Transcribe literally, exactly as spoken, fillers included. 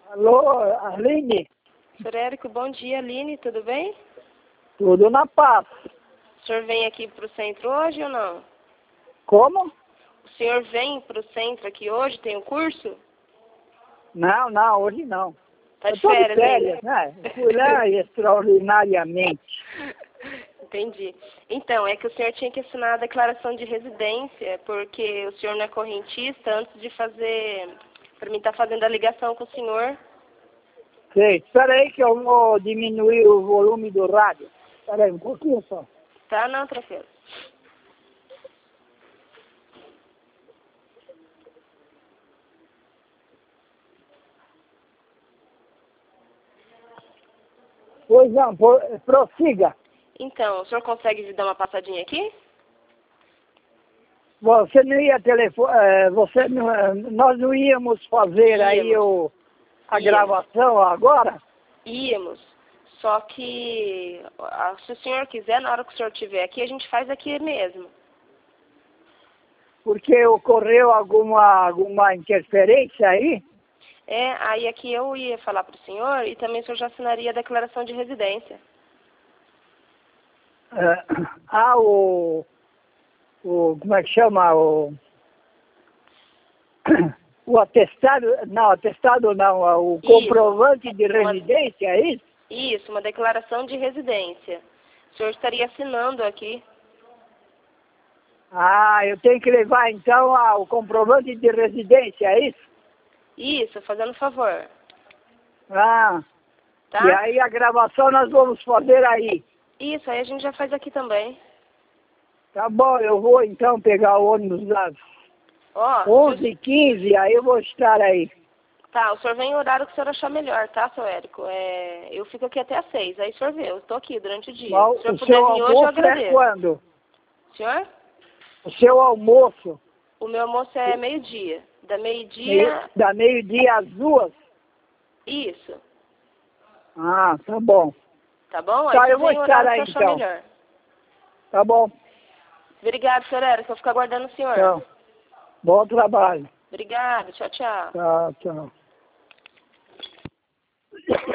Alô, Aline? Senhor Érico, bom dia, Aline, tudo bem? Tudo na paz. O senhor vem aqui para o centro hoje ou não? Como? O senhor vem para o centro aqui hoje, tem um curso? Não, não, hoje não. Tá Eu de tô de férias férias, ainda? né? Eu fui lá extraordinariamente. Entendi. Então, é que o senhor tinha que assinar a declaração de residência, porque o senhor não é correntista, antes de fazer, para mim estar fazendo a ligação com o senhor. Sei, espera aí que eu vou diminuir o volume do rádio. Espera aí um pouquinho só. Tá, não, tranquilo. Pois não, por, prossiga. Então, o senhor consegue me dar uma passadinha aqui? Você não ia telefone, você não, eh, nós não íamos fazer aí Íamos. o, a Íamos. gravação agora? Íamos. Só que, ah, se o senhor quiser, na hora que o senhor estiver aqui, a gente faz aqui mesmo. Porque ocorreu alguma, alguma interferência aí? É, aí aqui eu ia falar para o senhor e também o senhor já assinaria a declaração de residência. É, ah, o, o, como é que chama, o, o atestado, não, atestado não, o Isso. comprovante de Uma- residência, é isso? Isso, uma declaração de residência. O senhor estaria assinando aqui. Ah, eu tenho que levar então ah, o comprovante de residência, é isso? Isso, fazendo favor. Ah, Tá? e aí a gravação nós vamos fazer aí. Isso, aí a gente já faz aqui também. Tá bom, eu vou então pegar o ônibus das Ó, onze e quinze, aí eu vou estar aí. tá, o senhor vem em horário que o senhor achar melhor, tá, seu Érico? É, eu fico aqui até às seis, aí o senhor vê, eu estou aqui durante o dia. Bom, Se o senhor o puder seu vir hoje, eu almoço é agradeço. quando? Senhor? O seu almoço, O meu almoço é meio-dia. Da meio, meio-dia, da meio-dia às duas? isso. Ah, tá bom. Tá bom? Tá, Aí eu você vou vem em estar horário que aí o senhor achar então. melhor. Tá bom. Obrigado, senhor Érico, eu fico aguardando o senhor. Então, bom trabalho. Obrigado, tchau, tchau. Tchau, tchau.